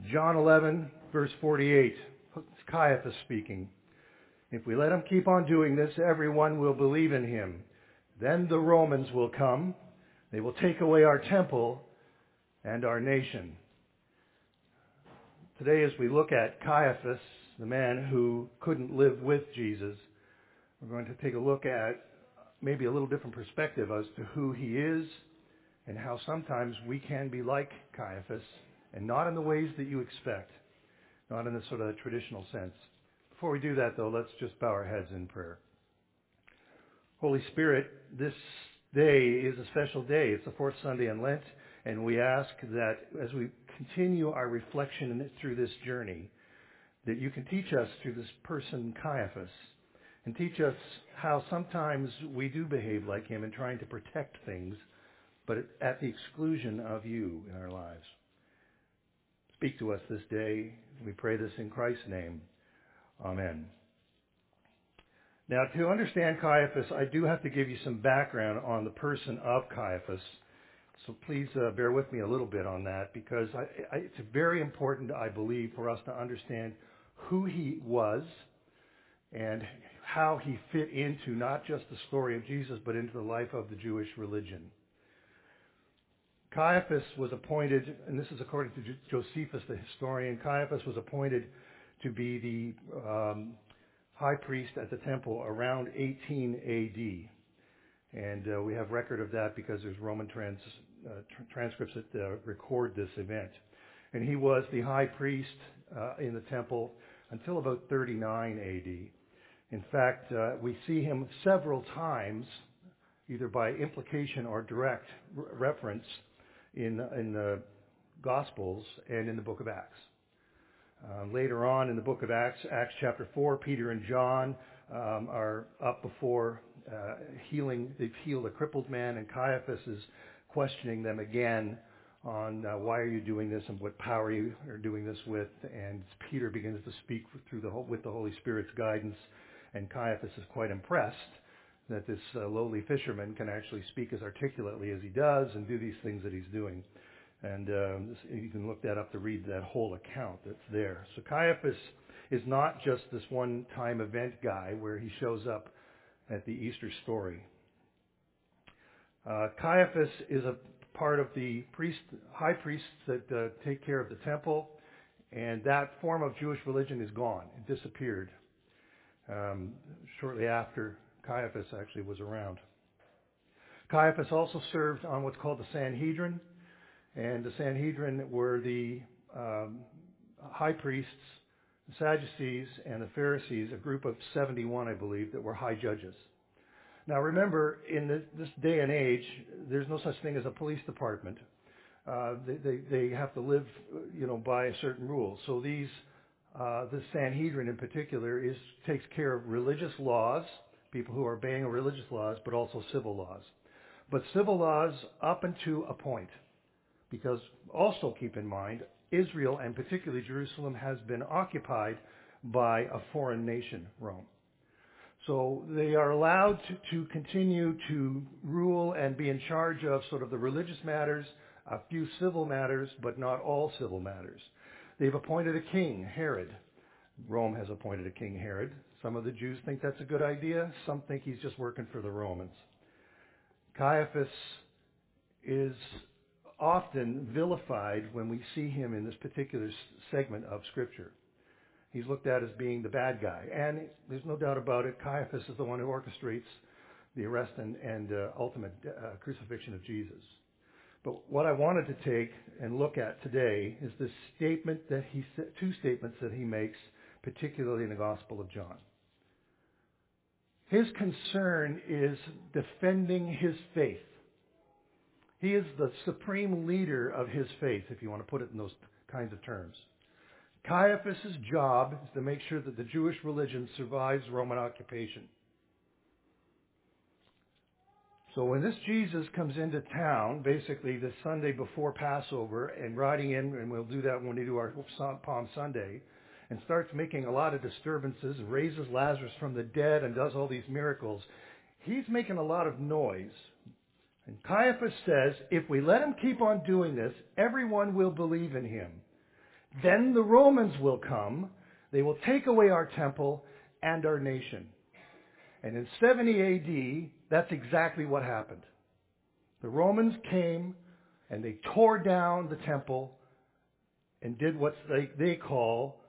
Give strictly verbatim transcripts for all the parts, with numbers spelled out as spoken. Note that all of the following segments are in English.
John eleven, verse forty-eight. It's Caiaphas speaking. If we let him keep on doing this, everyone will believe in him. Then the Romans will come. They will take away our temple and our nation. Today, as we look at Caiaphas, the man who couldn't live with Jesus, we're going to take a look at maybe a little different perspective as to who he is and how sometimes we can be like Caiaphas, and not in the ways that you expect, not in the sort of traditional sense. Before we do that, though, let's just bow our heads in prayer. Holy Spirit, this day is a special day. It's the fourth Sunday in Lent, and we ask that as we continue our reflection through this journey, that you can teach us through this person, Caiaphas, and teach us how sometimes we do behave like him in trying to protect things, but at the exclusion of you in our lives. Speak to us this day. We pray this in Christ's name. Amen. Now, to understand Caiaphas, I do have to give you some background on the person of Caiaphas. So please uh, bear with me a little bit on that, because I, I, it's very important, I believe, for us to understand who he was and how he fit into not just the story of Jesus, but into the life of the Jewish religion. Caiaphas was appointed, and this is according to Josephus, the historian, Caiaphas was appointed to be the um, high priest at the temple around eighteen A D. And uh, we have record of that because there's Roman trans, uh, tr- transcripts that uh, record this event. And he was the high priest uh, in the temple until about thirty-nine A D. In fact, uh, we see him several times, either by implication or direct re- reference, in, in the Gospels and in the book of Acts. Uh, later on in the book of Acts, Acts chapter four, Peter and John um, are up before uh, healing. They've healed a crippled man, and Caiaphas is questioning them again on uh, why are you doing this and what power you are doing this with. And Peter begins to speak through the with the Holy Spirit's guidance, and Caiaphas is quite impressed that this uh, lowly fisherman can actually speak as articulately as he does and do these things that he's doing. And um, you can look that up to read that whole account that's there. So Caiaphas is not just this one-time event guy where he shows up at the Easter story. Uh, Caiaphas is a part of the priest, high priests that uh, take care of the temple, and that form of Jewish religion is gone. It disappeared um, shortly after Caiaphas actually was around. Caiaphas also served on what's called the Sanhedrin. And the Sanhedrin were the um, high priests, the Sadducees, and the Pharisees, a group of seventy-one, I believe, that were high judges. Now remember, in this, this day and age, there's no such thing as a police department. Uh, they, they, they have to live, you know, by certain rules. So these, uh, the Sanhedrin in particular, is takes care of religious laws, people who are obeying religious laws, but also civil laws. But civil laws up until a point. Because also keep in mind, Israel, and particularly Jerusalem, has been occupied by a foreign nation, Rome. So they are allowed to, to continue to rule and be in charge of sort of the religious matters, a few civil matters, but not all civil matters. They've appointed a king, Herod. Rome has appointed a king, Herod. Some of the Jews think that's a good idea. Some think he's just working for the Romans. Caiaphas is often vilified when we see him in this particular segment of Scripture. He's looked at as being the bad guy. And there's no doubt about it, Caiaphas is the one who orchestrates the arrest and, and uh, ultimate uh, crucifixion of Jesus. But what I wanted to take and look at today is this statement that he, two statements that he makes, particularly in the Gospel of John. His concern is defending his faith. He is the supreme leader of his faith, if you want to put it in those kinds of terms. Caiaphas' job is to make sure that the Jewish religion survives Roman occupation. So when this Jesus comes into town, basically the Sunday before Passover, and riding in, and we'll do that when we do our Palm Sunday, and starts making a lot of disturbances, and raises Lazarus from the dead, and does all these miracles, he's making a lot of noise. And Caiaphas says, if we let him keep on doing this, everyone will believe in him. Then the Romans will come. They will take away our temple and our nation. And in seventy A D, that's exactly what happened. The Romans came and they tore down the temple and did what they, they call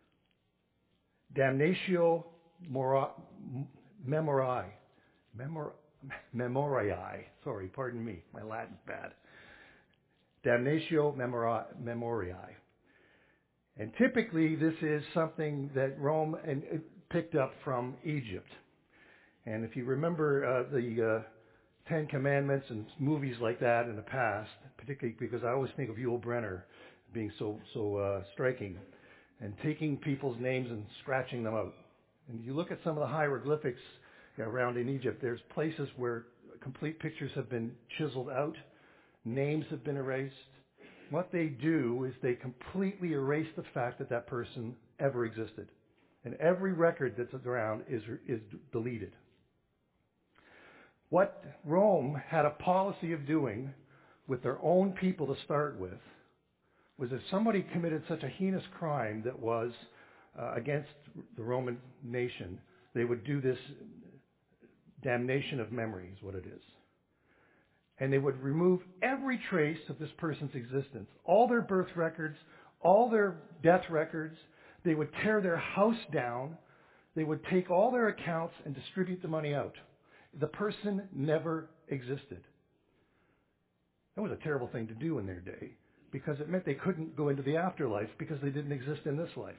damnatio mora, memorii. Memor, memorii. Sorry, pardon me. My Latin's bad. Damnatio memori, memorii. And typically this is something that Rome and, uh, picked up from Egypt. And if you remember uh, the uh, Ten Commandments and movies like that in the past, particularly because I always think of Yul Brynner being so so uh, striking, and taking people's names and scratching them out. And you look at some of the hieroglyphics around in Egypt, there's places where complete pictures have been chiseled out, names have been erased. What they do is they completely erase the fact that that person ever existed. And every record that's around is, is deleted. What Rome had a policy of doing with their own people to start with was if somebody committed such a heinous crime that was uh, against the Roman nation, they would do this damnation of memory, is what it is. And they would remove every trace of this person's existence, all their birth records, all their death records. They would tear their house down. They would take all their accounts and distribute the money out. The person never existed. That was a terrible thing to do in their day because it meant they couldn't go into the afterlife because they didn't exist in this life.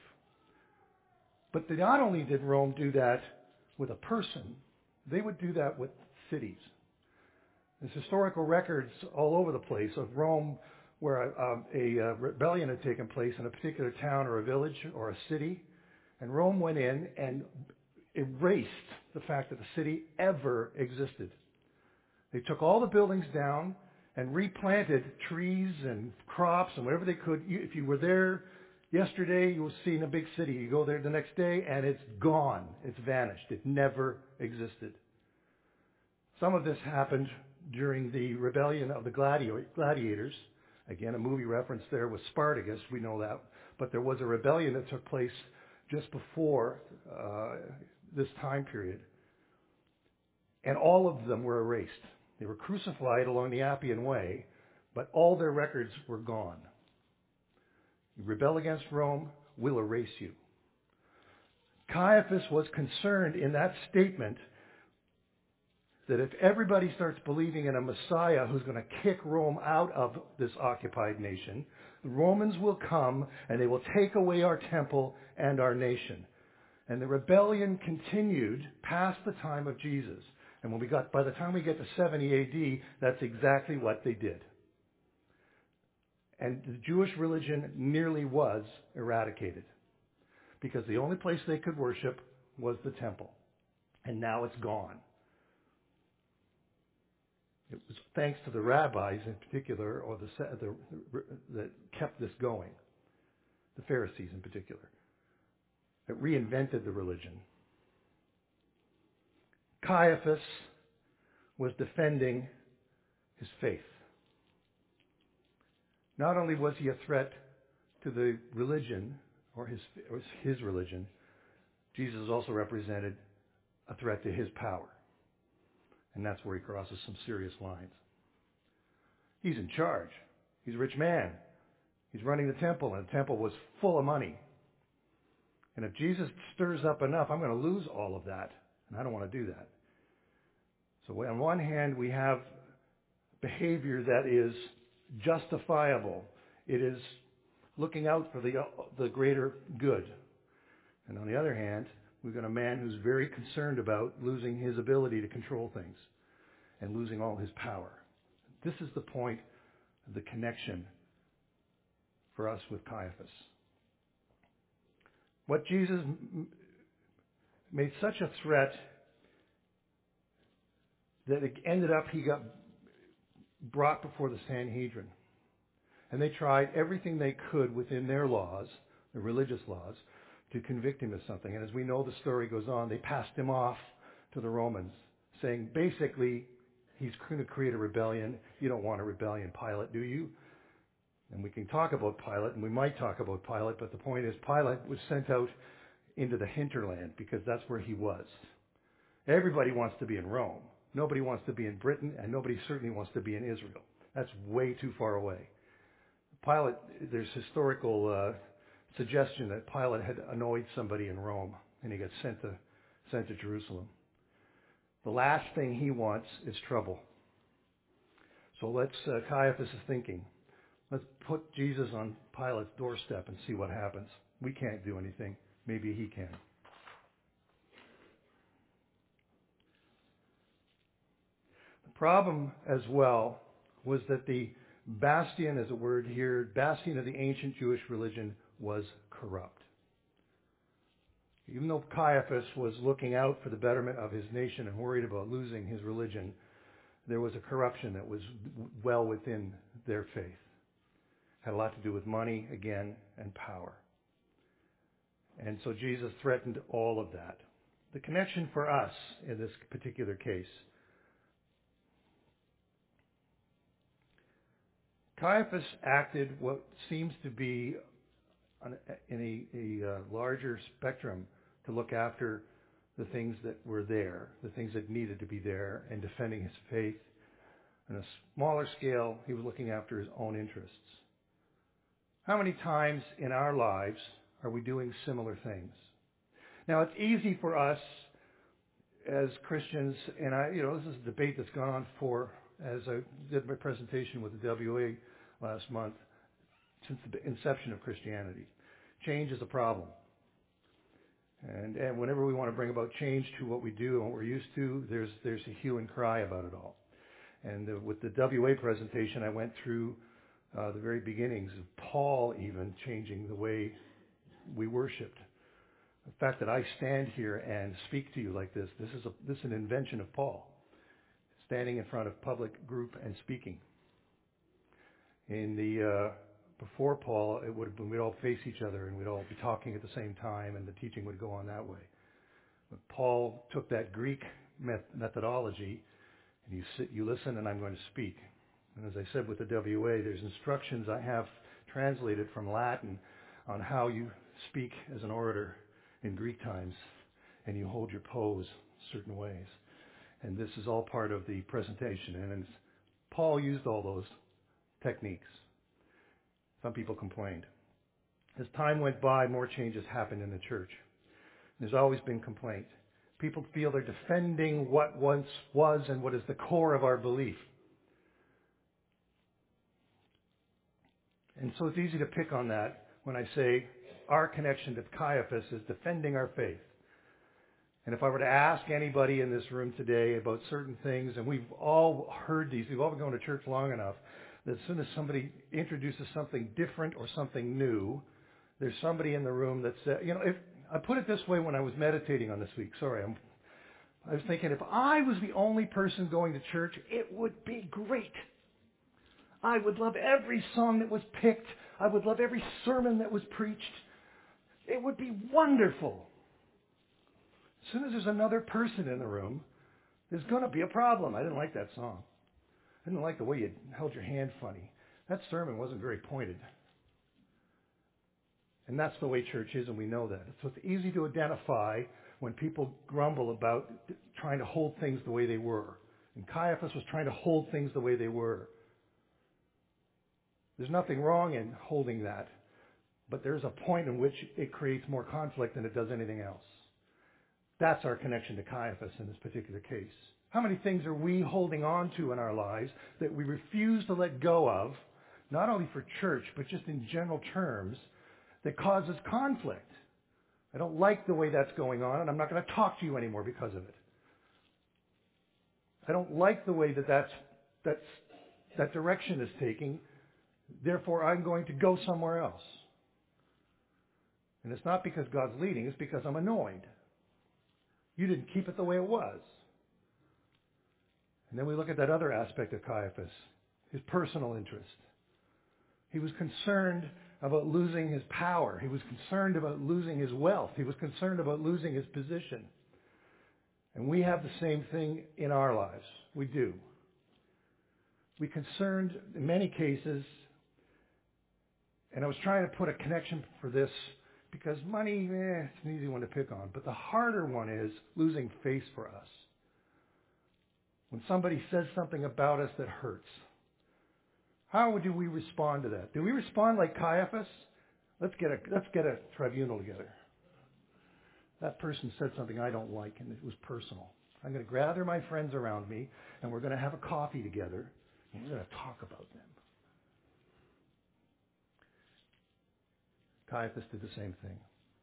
But they not only did Rome do that with a person, they would do that with cities. There's historical records all over the place of Rome where a, um, a, a rebellion had taken place in a particular town or a village or a city, and Rome went in and erased the fact that the city ever existed. They took all the buildings down and replanted trees and crops and whatever they could. You, if you were there yesterday, you were seeing a big city. You go there the next day and it's gone. It's vanished. It never existed. Some of this happened during the rebellion of the gladiators. Again, a movie reference there was Spartacus, we know that. But there was a rebellion that took place just before uh, this time period. And all of them were erased. They were crucified along the Appian Way, but all their records were gone. You rebel against Rome, we'll erase you. Caiaphas was concerned in that statement that if everybody starts believing in a Messiah who's going to kick Rome out of this occupied nation, the Romans will come and they will take away our temple and our nation. And the rebellion continued past the time of Jesus. And when we got, by the time we get to seventy A D, that's exactly what they did. And the Jewish religion nearly was eradicated because the only place they could worship was the temple. And now it's gone. It was thanks to the rabbis in particular, or the, the, that kept this going, the Pharisees in particular. It reinvented the religion. Caiaphas was defending his faith. Not only was he a threat to the religion, or his, or his religion, Jesus also represented a threat to his power. And that's where he crosses some serious lines. He's in charge. He's a rich man. He's running the temple, and the temple was full of money. And if Jesus stirs up enough, I'm going to lose all of that. And I don't want to do that. So on one hand, we have behavior that is justifiable. It is looking out for the, the greater good. And on the other hand, we've got a man who's very concerned about losing his ability to control things and losing all his power. This is the point of the connection for us with Caiaphas. What Jesus made such a threat that it ended up he got brought before the Sanhedrin. And they tried everything they could within their laws, the religious laws, to convict him of something. And as we know, the story goes on, they passed him off to the Romans, saying, basically, he's going to create a rebellion. You don't want a rebellion, Pilate, do you? And we can talk about Pilate, and we might talk about Pilate, but the point is Pilate was sent out into the hinterland because that's where he was. Everybody wants to be in Rome. Nobody wants to be in Britain, and nobody certainly wants to be in Israel. That's way too far away. Pilate, there's historical uh, suggestion that Pilate had annoyed somebody in Rome, and he got sent to, sent to Jerusalem. The last thing he wants is trouble. So let's, uh, Caiaphas is thinking, let's put Jesus on Pilate's doorstep and see what happens. We can't do anything. Maybe he can. The problem as well was that the bastion, as a word here, bastion of the ancient Jewish religion was corrupt. Even though Caiaphas was looking out for the betterment of his nation and worried about losing his religion, there was a corruption that was well within their faith. Had a lot to do with money, again, and power. And so Jesus threatened all of that. The connection for us in this particular case, Caiaphas acted what seems to be in a, a uh, larger spectrum to look after the things that were there, the things that needed to be there, and defending his faith. On a smaller scale, he was looking after his own interests. How many times in our lives are we doing similar things? Now, it's easy for us as Christians, and I, you know, this is a debate that's gone on for, as I did my presentation with the W A last month, since the inception of Christianity. Change is a problem. And, and whenever we want to bring about change to what we do and what we're used to, there's, there's a hue and cry about it all. And uh, with the W A presentation, I went through uh, the very beginnings of Paul even changing the way we worshipped. The fact that I stand here and speak to you like this, this is, a, this is an invention of Paul. Standing in front of public group and speaking. In the uh, before Paul, it would have been, we'd all face each other and we'd all be talking at the same time, and the teaching would go on that way. But Paul took that Greek met- methodology, and you sit, you listen, and I'm going to speak. And as I said with the W A, there's instructions I have translated from Latin on how you speak as an orator in Greek times, and you hold your pose certain ways. And this is all part of the presentation. And Paul used all those techniques. Some people complained. As time went by, more changes happened in the church. There's always been complaint. People feel they're defending what once was and what is the core of our belief. And so it's easy to pick on that when I say our connection to Caiaphas is defending our faith. And if I were to ask anybody in this room today about certain things, and we've all heard these, we've all been going to church long enough, that as soon as somebody introduces something different or something new, there's somebody in the room that says, you know, if I put it this way when I was meditating on this week, sorry, I'm, I was thinking if I was the only person going to church, it would be great. I would love every song that was picked. I would love every sermon that was preached. It would be wonderful. As soon as there's another person in the room, there's going to be a problem. I didn't like that song. I didn't like the way you held your hand funny. That sermon wasn't very pointed. And that's the way church is, and we know that. So it's easy to identify when people grumble about trying to hold things the way they were. And Caiaphas was trying to hold things the way they were. There's nothing wrong in holding that, but there's a point in which it creates more conflict than it does anything else. That's our connection to Caiaphas in this particular case. How many things are we holding on to in our lives that we refuse to let go of, not only for church, but just in general terms, that causes conflict? I don't like the way that's going on, and I'm not going to talk to you anymore because of it. I don't like the way that that's, that's, that direction is taking, therefore I'm going to go somewhere else. And it's not because God's leading, it's because I'm annoyed. You didn't keep it the way it was. And then we look at that other aspect of Caiaphas, his personal interest. He was concerned about losing his power. He was concerned about losing his wealth. He was concerned about losing his position. And we have the same thing in our lives. We do. We're concerned, in many cases, And I was trying to put a connection for this because money, eh, it's an easy one to pick on. But the harder one is losing face for us. When somebody says something about us that hurts, how do we respond to that? Do we respond like Caiaphas? Let's get a, let's get a tribunal together. That person said something I don't like, and it was personal. I'm going to gather my friends around me, and we're going to have a coffee together, and we're going to talk about them. Caiaphas did the same thing.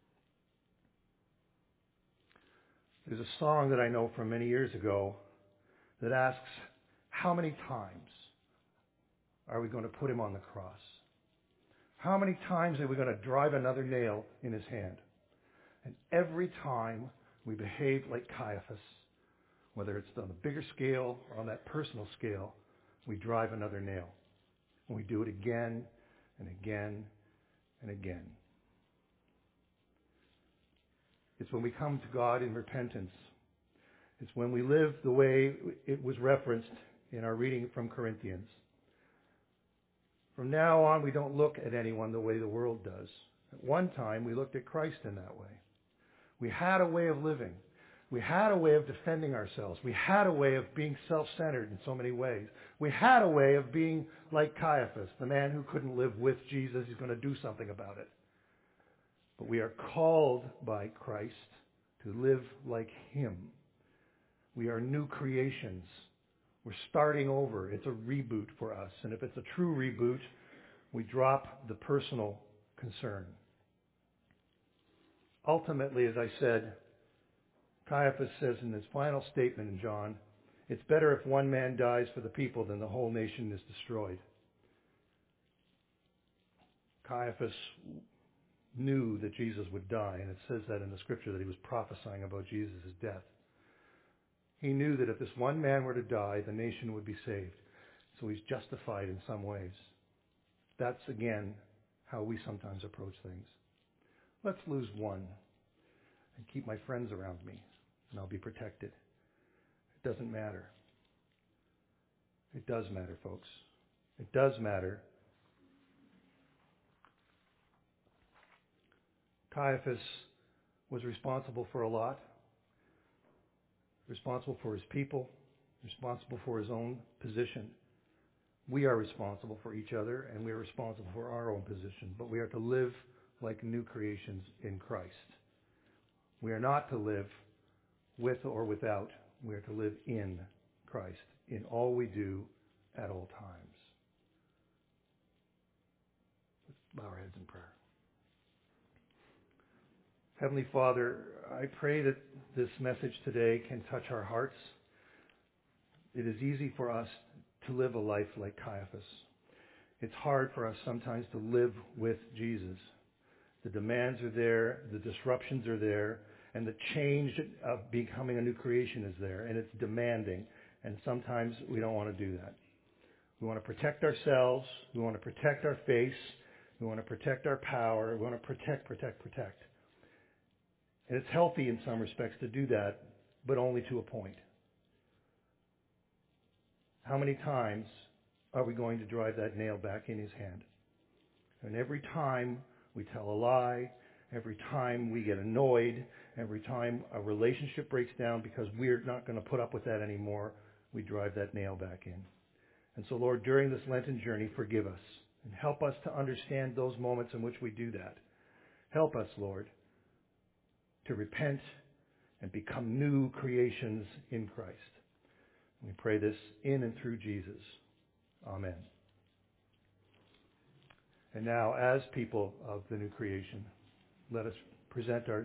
There's a song that I know from many years ago that asks, how many times are we going to put him on the cross? How many times are we going to drive another nail in his hand? And every time we behave like Caiaphas, whether it's on the bigger scale or on that personal scale, we drive another nail. And we do it again and again and again. It's when we come to God in repentance. It's when we live the way it was referenced in our reading from Corinthians. From now on, we don't look at anyone the way the world does. At one time, we looked at Christ in that way. We had a way of living. We had a way of defending ourselves. We had a way of being self-centered in so many ways. We had a way of being like Caiaphas, the man who couldn't live with Jesus. He's going to do something about it. But we are called by Christ to live like him. We are new creations. We're starting over. It's a reboot for us. And if it's a true reboot, we drop the personal concern. Ultimately, as I said, Caiaphas says in his final statement in John, it's better if one man dies for the people than the whole nation is destroyed. Caiaphas knew that Jesus would die, and it says that in the scripture that he was prophesying about Jesus' death. He knew that if this one man were to die, the nation would be saved. So he's justified in some ways. That's, again, how we sometimes approach things. Let's lose one and keep my friends around me, and I'll be protected. It doesn't matter. It does matter, folks. It does matter. Caiaphas was responsible for a lot. Responsible for his people. Responsible for his own position. We are responsible for each other, and we are responsible for our own position. But we are to live like new creations in Christ. We are not to live with or without. We are to live in Christ in all we do at all times. Let's bow our heads in prayer. Heavenly Father, I pray that this message today can touch our hearts. It is easy for us to live a life like Caiaphas. It's hard for us sometimes to live with Jesus. The demands are there, the disruptions are there, and the change of becoming a new creation is there, and it's demanding, and sometimes we don't want to do that. We want to protect ourselves, we want to protect our face, we want to protect our power, we want to protect, protect, protect. And it's healthy in some respects to do that, but only to a point. How many times are we going to drive that nail back in his hand? And every time we tell a lie, every time we get annoyed, every time a relationship breaks down because we're not going to put up with that anymore, we drive that nail back in. And so, Lord, during this Lenten journey, forgive us and help us to understand those moments in which we do that. Help us, Lord, to repent and become new creations in Christ. We pray this in and through Jesus. Amen. And now, as people of the new creation, let us present our